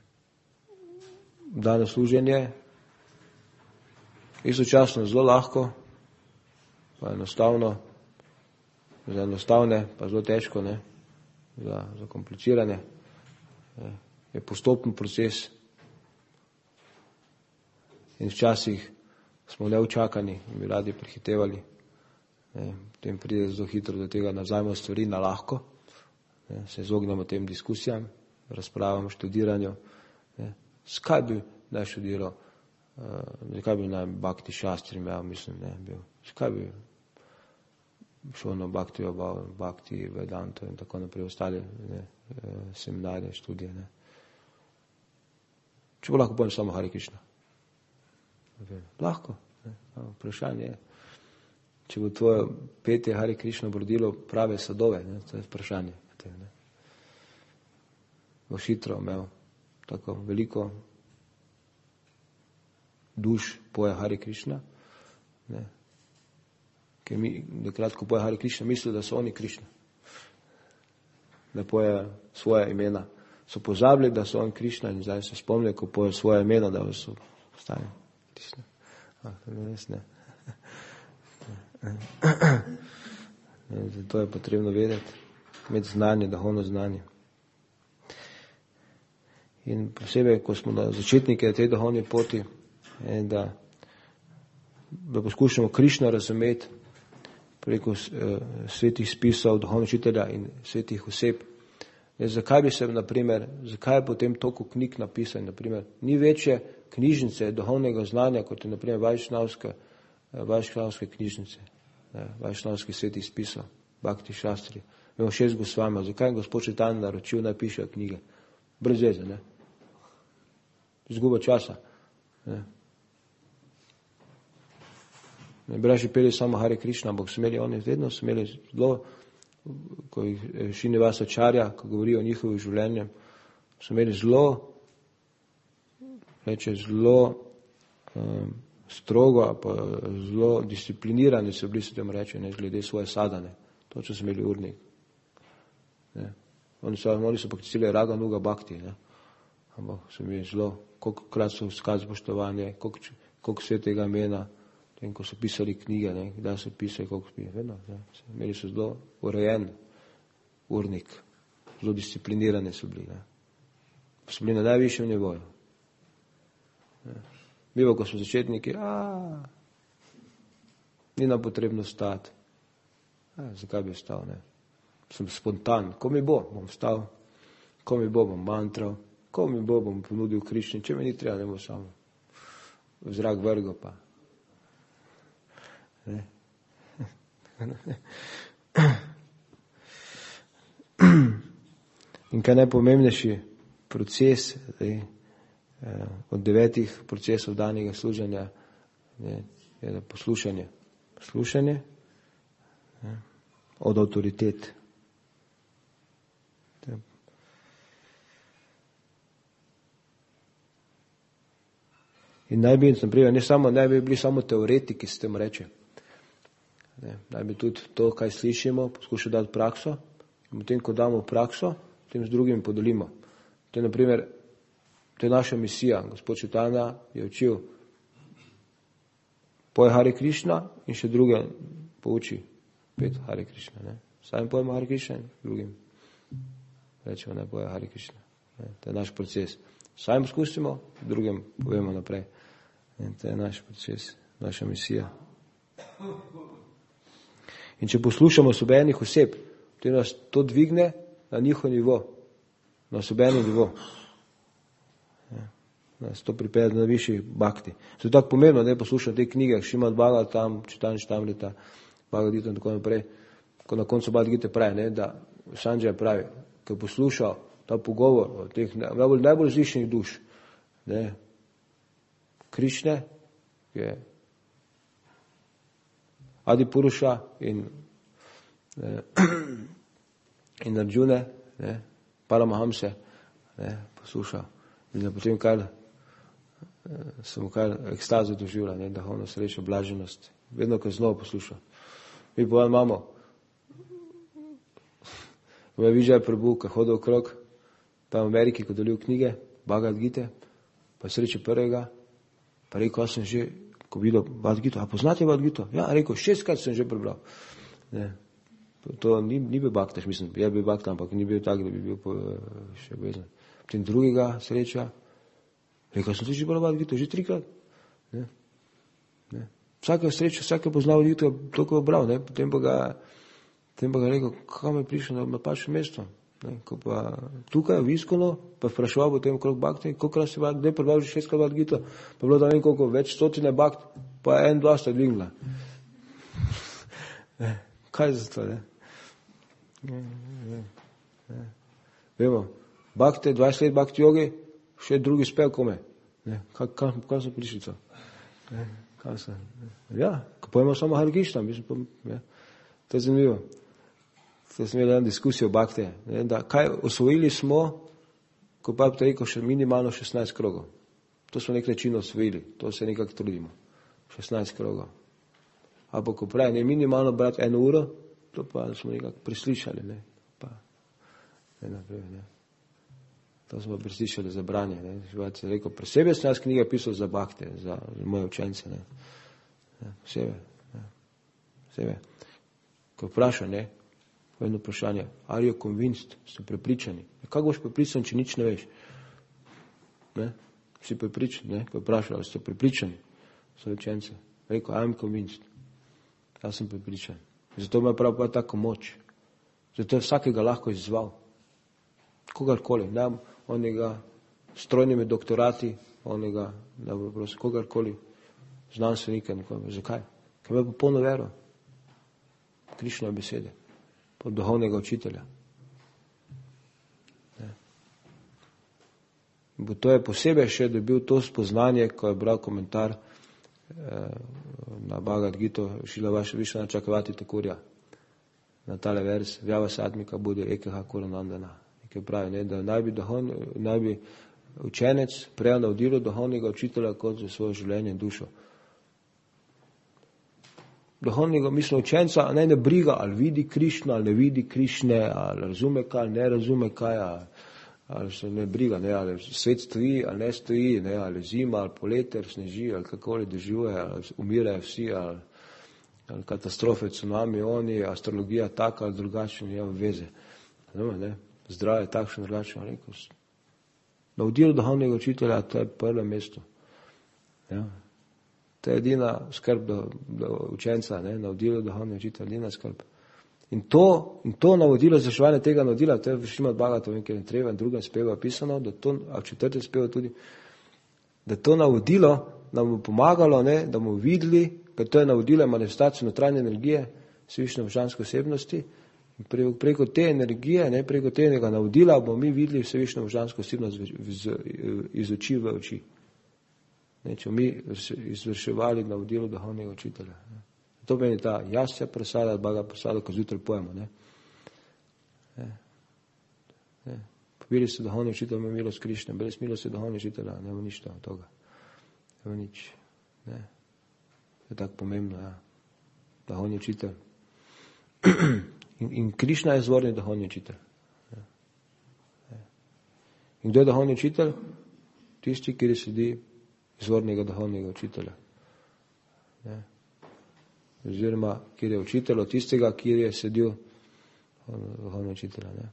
dano služenje istočasno zelo lahko, pa enostavno, za enostavne, pa zelo težko, za komplicirane, je postopen proces in včasih smo neučakani in bi radi prehitevali, potem pride zelo hitro do tega, da vzajmo stvari na lahko, se izognemo tem diskusijam, razpravam, študiranju, skaj bi naj študiral, zakaj bi naj Bhakti Shastri imel, skaj bi šel na Bhakti Vedanto in tako naprej, ostale seminarje, študije. Če bo lahko povem samo Hare Krishna. Lahko. Vprašanje je, če bo tvoje petje Hare Krishna brodilo prave sadove, to je vprašanje. Boš hitro imel tako veliko duš poje Hare Krishna, ker mi nekrat, ko poje Hare Krishna, mislijo, da so oni Krishna, da poje svoje imena. So pozabili, da so on Krishna in zdaj se spomnijo, ko poje svoje imena, da so postali Krishna. Res ne. Zato je potrebno vedeti, imeti znanje, duhovno znanje. In posebej, ko smo na začetnike te duhovne poti, da poskušamo Krišno razumeti preko svetih spisov, duhovnih učitelja in svetih oseb. Zakaj bi se, zakaj je potem toliko knjig napisan? Ni večje knjižnice duhovnega znanja, kot je Vajšnavske knjižnice. Vajšnavskih svetih spisov, Bhakti Šastri. Imamo 6 Gosvamijev. Zakaj je gospod Čajtanja naročil, naj pišejo knjige? Brez veze, ne? Izguba časa. Ne? Ne bi raje peli samo Hare Krishna, ampak so imeli oni, vedno so imeli zelo, ko jih Šrinivasačarja, ko govori o njihovih življenjem, so imeli zelo strogo, pa zelo disciplinirani so bili, se temu reče, ne, glede svoje sadane. Točno so imeli urnik. Ne. Oni so prakticirali raga, nuga, bhakti, ne. Ampak so imeli zelo, kolikokrat so iskali spoštovanje, koliko svetega imena, tem, ko so pisali knjige, ne, kdaj so pisali, koliko pisali, vedno. Ne. Imeli so zelo urejen urnik, zelo disciplinirani so bili. Ne. So bili na najvišjem nivoju. Mi pa, ko smo začetniki, ni nam potrebno stati. Zakaj bi vstal, ne? Sem spontan. Ko mi bo, bom vstal. Ko mi bo, bom mantral. Ko mi bo, bom ponudil Krišni. Če mi ni treba, ne bo samo v zrak vrgo pa. Ne? In kaj najpomembnejši proces, od 9 procesov danega služenja, je da poslušanje. Poslušanje od avtoritet. In naj bi, naj bi bili samo teoretiki, se temu reče. Naj bi tudi to, kaj slišimo, poskušali dati prakso. In potem, ko damo prakso, potem z drugim podelimo. To je, na primer, to je naša misija. Gospod Čajtanja je učil poj Hare Krishna in še druge pouči 5 Hare Krishna. Ne? Sami pojemo Hare Krishna in drugim rečemo, ne poje Hare Krishna. Ne? To je naš proces. Sami poskusimo, drugim povemo naprej. In to je naš proces, naša misija. In če poslušamo sobenih oseb, potem nas to dvigne na njihov nivo, na sobeni nivo. Nas to pripelje na višji bhakti. Zato je tako pomembno, da poslušam te knjige, Šrimad Bhagavatam, Čitanja Čritamrita, Bhagavad Gita in tako naprej. Ko na koncu Bhagavad Gite pravi, ne, da Sanjay pravi, ko je poslušal ta pogovor o teh najbolj zvišenih duš, ne, Krišne, je Adipuruša in Arjune, ne, Paramahamse, ne, poslušal. In da potem sem kar ekstazo doživljal, ne, duhovno srečo, blaženost. Vedno, ko znova poslušal. Mi pa imamo Vijaya Prabhu, ko hodil okrog, tam v Ameriki, ko delil knjige, Bhagavad Gite, pa sreče prvega, pa rekel, sem že, ko videl Bhagavad Gito, a poznate Bhagavad Gito? Ja, rekel, 6krat sem že prebral. Ne. To ni bil baktaš, mislim, je bil baktaš, ampak ni bil tak, da bi bil še obvezen. Potem drugega sreča, rekel, sem že prebral Gito, že 3krat. Ne. Ne. Vsaka sreča, vsake poznal Gito, toliko bral, ne. Potem pa ga rekel, kam je prišel na pačno mesto. Ne. Ko pa tukaj v Iskonu, pa vprašal potem okrog bakte, koliko raz si kdaj prebral že 6krat Gito, pa bilo da ne koliko, več stotine bakt, pa 1-2 sta dvignila. Ne. Kaj za to, ne? Vemo, bakte, 20 let bakti jogi, še drugi spev kome. Kaj so prišli to? Kaj so? Ja, ko pojemo samo Hare Krishna, mislim, ja. To je zanimivo. To smo imeli diskusijo o bakte. Da kaj osvojili smo, ko pa bi rekel, še minimalno 16 krogov. To smo nek način osvojili, to se nekako trudimo. 16 krogov. Ampak ko pravi, ne minimalno brati 1 uro, to pa smo nekako preslišali, ne. Pa, ne naprej, ne. To smo preslišali za branje, ne. Živac je rekel, presebej sem jaz knjige pisal za bakte, za moje učence, ne. Posebej, ne. Posebej. Ko vpraša, ne, eno vprašanje, are you convinced, ste prepričani? Kako boš prepričan, če nič ne veš? Ne. Si prepričan, ne, ko vpraša, ali ste prepričani, so učence. Rekel, I am convinced. Jaz sem prepričan. Zato ima prav tako moč. Zato je vsakega lahko izzval. Kogarkoli. Ne, onega strojnimi doktorati, onega, kogarkoli znanstvenika. Zakaj? Ker ima popolno vero. Krišnove besede, pod duhovnega učitelja. Bo to je posebej še dobil to spoznanje, ko je bral komentar na Bhagavad Gito Šrila Višvana Čakravati Thakurja na tale vers Vyava Sadmika Budi Ekeha Kuranandana, ki pravi, ne, da naj bi učenec prejel navodilo duhovnega učitelja kot za svoje življenje in dušo. Duhovnega, mislim, učenca naj ne briga, ali vidi Krišno, ali ne vidi Krišne, ali razume kaj, ali ne razume kaj, ali se ne briga, ne, ali svet stoji, ali ne stoji, ne, ali zima, ali poletje, ali sneži, ali kakoli doživuje, ali umirajo vsi, ali katastrofe, tsunami, oni, astrologija taka ali drugačna, nema veze. Ne, zdravje je takšno drugačno, rekel. Navodilo duhovnega učitelja, to je prvo mesto. Ja. To je edina skrb do učenca, ne, navodilo duhovnega učitelja, edina skrb. In to navodilo, zaševanje tega navodila, to je v Šrimad Bhagavatam, ker je treba in drugem spevu opisano, da to, a v četrtem spevu tudi, da to navodilo nam bo pomagalo, ne, da bomo videli, ker to je navodilo manifestacije notranje energije, Svevišnje božanske osebnosti, in preko te energije, ne, preko tega navodila bomo mi videli Svevišnjo božansko osebnost iz oči v oči. Ne, če mi izvrševali navodilo duhovnega učitelja. Ne. To meni ta jasja prasada, Bhaga prasada, ko zjutraj pojemo. Pobili se duhovni učitelj, ima milost Krišne, brez milosti duhovni učitelja, nema nič od toga. Nema nič. Ne. Je tako pomembno, ja. Duhovni učitelj. In Krišna je izvorni duhovni učitelj. In kdo je duhovni učitelj? Tisti, ki sledi izvornega duhovnega učitelja. Ne. Oziroma, kjer je učitelj od tistega, kjer je sedil duhovni učitelja. Ne.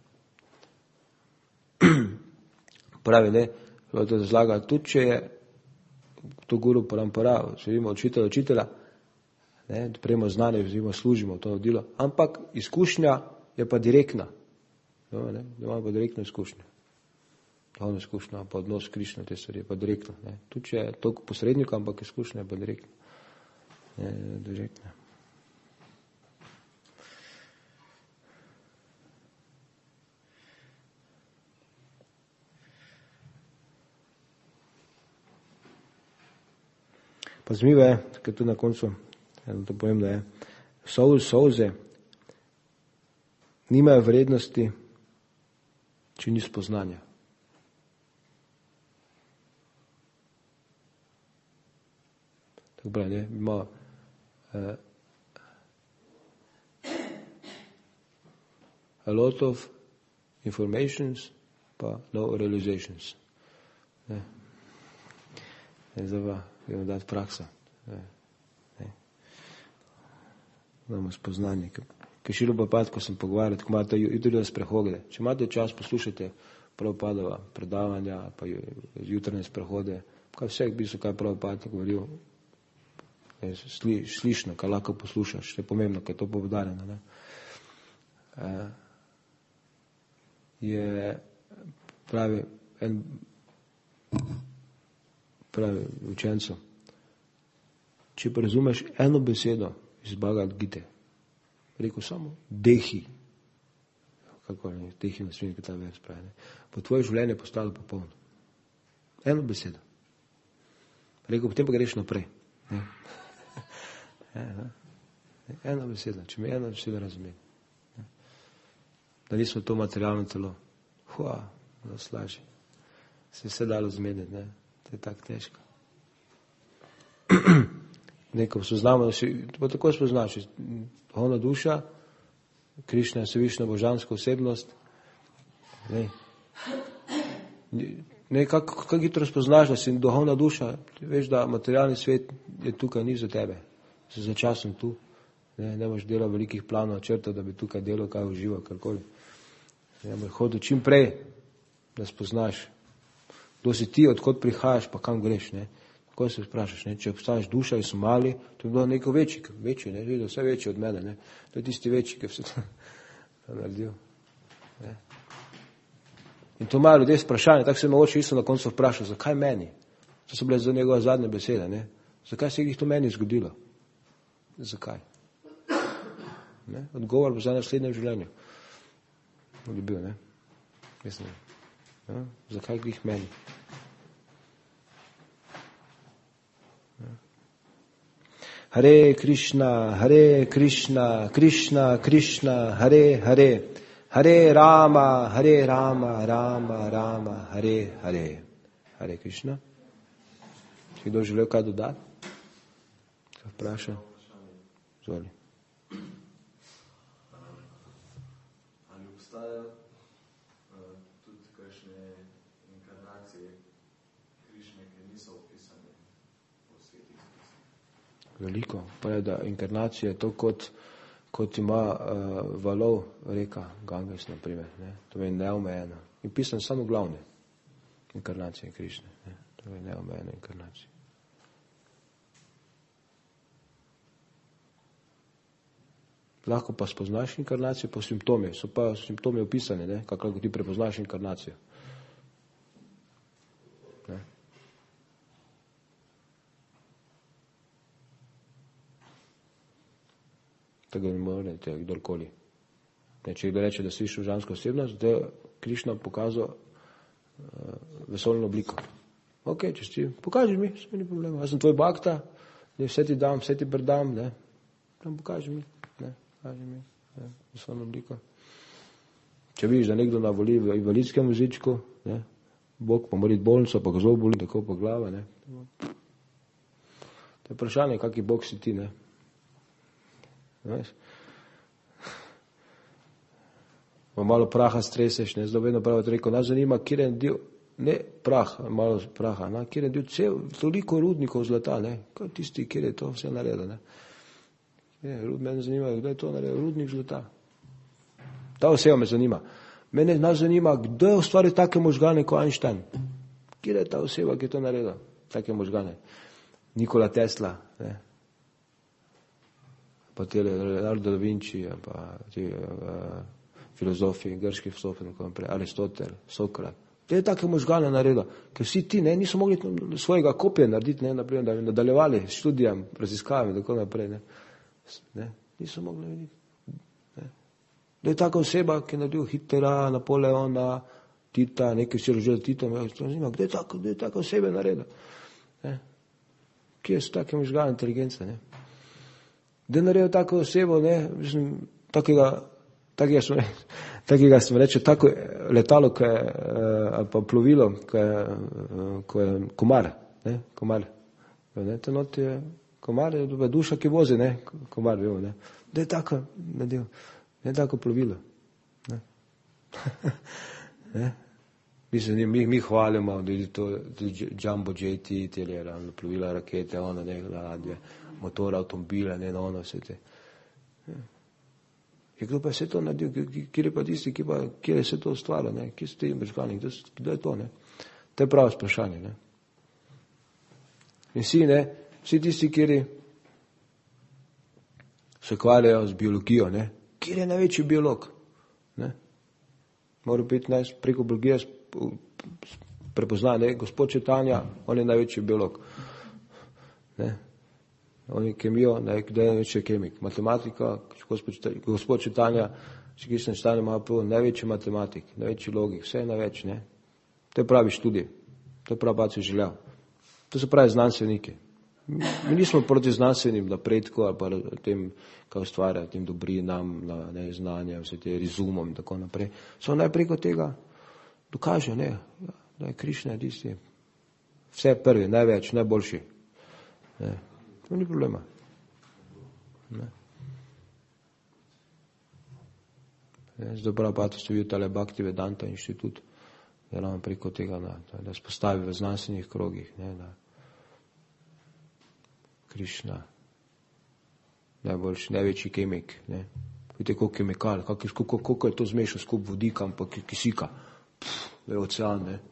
Pravi, ne, to razlaga, tudi če je to guru parampara, če vidimo učitelja, ne, da prejmo znanje, vzimo, služimo to navodilo, ampak izkušnja je pa direktna. No, ne, da imamo pa direktno izkušnjo. Duhovno izkušnjo, pa odnos Krišne, te stvari je pa direktno. Ne. Tudi če je toliko posrednika, ampak izkušnja je pa direktna. Direktna. Pa zanimivo je, ker tu na koncu, to povem, da je, solze nimajo vrednosti, če ni spoznanja. Tako pravi, ne, ima a lot of informations, pa no realizations. Ne. Zdaj je dati praksa. Imamo spoznanje. Ker Šrila Prabhupada, ko sem pogovarjal, tako imate jutranje sprehode. Če imate čas, poslušajte Prabhupadova predavanja, pa jutranje sprehode, kaj vseh bi so, kaj Prabhupada govoril, slišno, kaj lahko poslušaš, je pomembno, kaj je to povedarjeno. Je pravi učencu, če pa razumeš eno besedo iz Bhagavad Gite, rekel samo dehi, kako je, dehi na svinjki ta vers pravi, po tvoje življenje postalo popolno. Eno besedo. Rekel, potem pa greš naprej. Eno besedo, če mi eno besedo razumem. Da nismo to materialno telo. Da slaži. Se vse dalo zmeniti, ne. To je tako težko. Neko spoznamo, pa tako spoznaš, duhovna duša, Krišna je Svevišnja božanska osebnost. Ne, kako hitro spoznaš, da si duhovna duša, veš, da materialni svet je tukaj, ni za tebe. Si začasno tu. Ne boš delal velikih planov, črtov, da bi tukaj delal, kaj užival, karkoli. Ne boš hodil čim prej, da spoznaš, kdo si ti, odkot prihajaš, pa kam greš, ne. Tako se vprašaš, ne, če obstaneš duša in so mali, to je bilo neko večji, ne, videl, vse večji od mene, ne. To je tisti večji, ki vse to naredil. Ne. In to imajo ljudje sprašanje, tako se mogoče isto na koncu vprašal, zakaj meni? To so bile za njegove zadnje besede, ne. Zakaj se jih to meni zgodilo? Zakaj? Ne? Odgovor bo za naslednje življenje. Bi bil, ne? Mislim, ja? Zakaj glih meni? Ja. Hare Krishna, Krishna, Krishna, Hare Hare, Hare Rama, Rama, Rama, Hare Hare. Hare Krishna. Če kdo želel kaj dodati? Se vpraša? Zvoli. Ali obstajajo tudi kakšne inkarnacije Krišne, ki niso opisane v svetih spisih? Veliko. Pravi, da inkarnacija je to, kot ima valov reka Ganges, na primer. Ne? To je neomejeno. In pisane samo glavne inkarnacije Krišne. Ne? To je neomejeno inkarnacije. Lahko pa spoznaš inkarnacijo po simptomih. So pa simptomi opisani, ne? Kako ti prepoznaš inkarnacijo. Ne? Tega ne morete kdorkoli. Ne, če kdo reče, da si išel žensko osebnost, da je Krišna pokazal vesoljno obliko. Ok, če si, pokaži mi, se ni problema. Jaz sem tvoj bakta, ne, vse ti dam, vse ti predam, ne. Tam pokaži mi, ne, pokaži mi, ne, vesoljno obliko. Če vidiš, da nekdo navoli v invalidskem vozičku, ne, Bog pa mora iti bolnico, pa ga zelo boli, tako pa glava, ne. To je vprašanje, kaki Bog si ti, ne. Veš? Malo praha streseš, ne, zdaj vedno pravi rekel, nas zanima, kjer je del, ne prah, malo praha, na, kjer je del toliko rudnikov zlata, ne, kot tisti, kjer je to vse naredil, ne. Mene zanima, kdo je to naredil, rudnik zlata. Ta oseba me zanima. Nas zanima, kdo je ustvaril take možgane kot Einstein. Kjer je ta oseba, ki je to naredil, take možgane. Nikola Tesla, ne. Pa tele Leonardo da Vinci, pa ti filozofi, grški filozofi, Aristotel, Sokrat. Te je take možgane naredil, ker vsi ti niso mogli svojega kopija narediti, ne, naprimer, da bi nadaljevali s študijem, raziskavami in tako naprej. Ne. Niso mogli videti. Da je taka oseba, ki je naredil Hitlera, Napoleona, Tita, nekaj si rožil Tito, kdo je taka osebe naredil? Kje so take možgane inteligence? Ne? Da je naredil tako osebo, ne, mislim, takega smo reče, tako letalo, ali pa plovilo, ko je komar, ne, komar. Ne, to not je komar, je duša, ki vozi, ne, komar, vemo, ne. Da je tako naredil. Ne tako plovilo. Ne. Ne. Mislim, mi hvalimo, da je to Jumbo JT, plovila, rakete, ono, ne, ladje, motor, avtomobile, ne, ono, vse te. Je kdo pa vse to naredil? Kjer je pa tisti, kjer je vse to ustvaril, ne? Kje so ti možgani? Kdo je to, ne? To je pravo sprašanje, ne? In vsi tisti, kjer se ukvarjajo z biologijo, ne? Kjer je največji biolog? Ne? Mora biti preko biologije prepoznan, ne? Gospod Četanja, on je največji biolog. Ne? On je kemijo, kdo je največji kemik. Matematika, gospod Četanja, če Krišna Četanja ima prav, največji matematik, največji logik, vse je največ, ne? To je pravi študij. To je pravi pač želel. To so pravi znanstveniki. Mi nismo proti znanstvenim napredku ali pa tem, kaj ustvarja, tem dobrinam, znanjem, vse te razumom in tako naprej. So najprej kot tega dokaže, ne, da je Krišna tisti. Vse prvi, največ, najboljši. Ne. To ni problema. Ne. Zdaj prav pa to stoji tale Bhakti Vedanta inštitut, da ravno preko tega, da spostavi v znanstvenih krogih, ne, da Krišna, najboljši, največji kemik, ne. Vidite, koliko kemikal, koliko je to zmešal skup vodika, pa kisika. Je ocean, ne.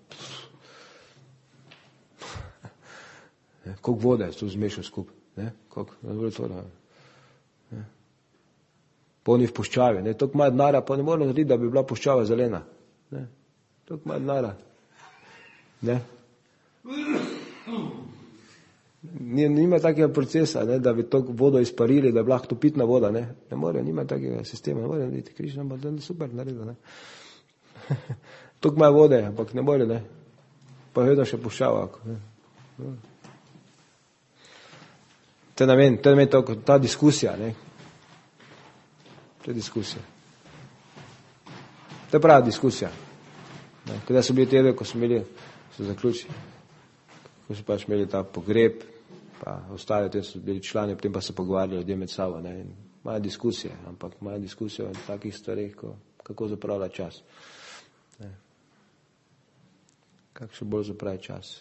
Koliko vode je to zmešal skup, ne. Koliko, ne. Polni v puščavi, ne. Toliko malo denarja, pa ne moramo narediti, da bi bila puščava zelena. Ne. Toliko malo denarja. Ne. Nima takega procesa, ne, da bi to vodo izparili, da bi lahko to pitna voda. Ne more, nima takega sistema, ne more narediti. Krišna bo to super naredil. Ne. Tuk ima vode, ampak ne more, ne. Pa vedno še puščava. To je namen, ta diskusija. Ne. To je diskusija. To je prava diskusija. Kada so bili tebe, ko smo imeli, so zaključili, ko so pač imeli ta pogreb, pa ostale, te so bili člani, potem pa se pogovarjali ljudje med sabo. Ne. Imajo diskusije, ampak imajo diskusije o takih stvarih, kako zapravlja čas. Ne. Kako še bolj zapravi čas.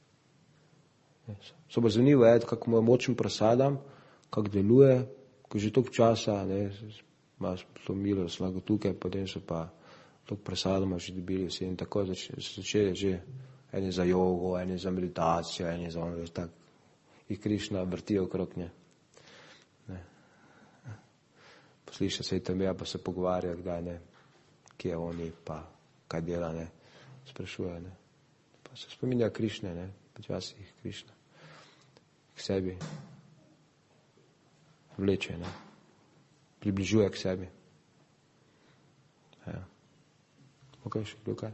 Sobo zanimivo je, kako mu je močen prasadam, kako deluje, ko že toliko časa, ne, imaš to milost, lahko tukaj, potem so pa toliko prasadama že dobili vsi in tako začeli že eni za jogo, eni za meditacijo, eni za ono, tako jih Krišna vrti okrog nje. Posliša se tam ja, pa se pogovarja, kdaj ne, kje je oni, pa kaj dela, ne, sprašuje, ne. Pa se spominja Krišne, ne, počasih jih Krišna k sebi vleče, ne, približuje k sebi. Ja. Ok, še kaj?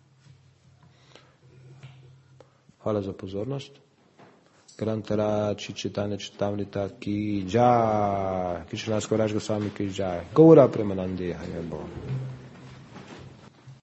Hvala za pozornost. Grantara Čitanje Čitavnita ki džaj, Krišna Skoraž Gosvami ki džaj. Gaura Premanandi, Hare Bo.